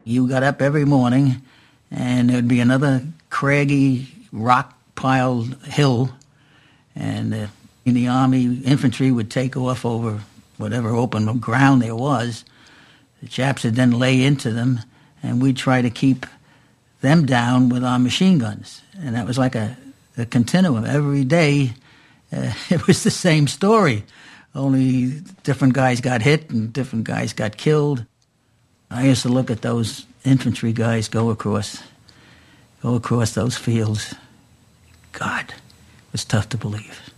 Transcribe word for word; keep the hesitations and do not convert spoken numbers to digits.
You got up every morning, and there would be another craggy, rock-piled hill, and uh, in the Army, infantry would take off over whatever open ground there was. The chaps would then lay into them, and we'd try to keep them down with our machine guns. And that was like a, a continuum. Every day, uh, it was the same story. Only different guys got hit and different guys got killed. I used to look at those infantry guys go across, go across those fields. God, it was tough to believe.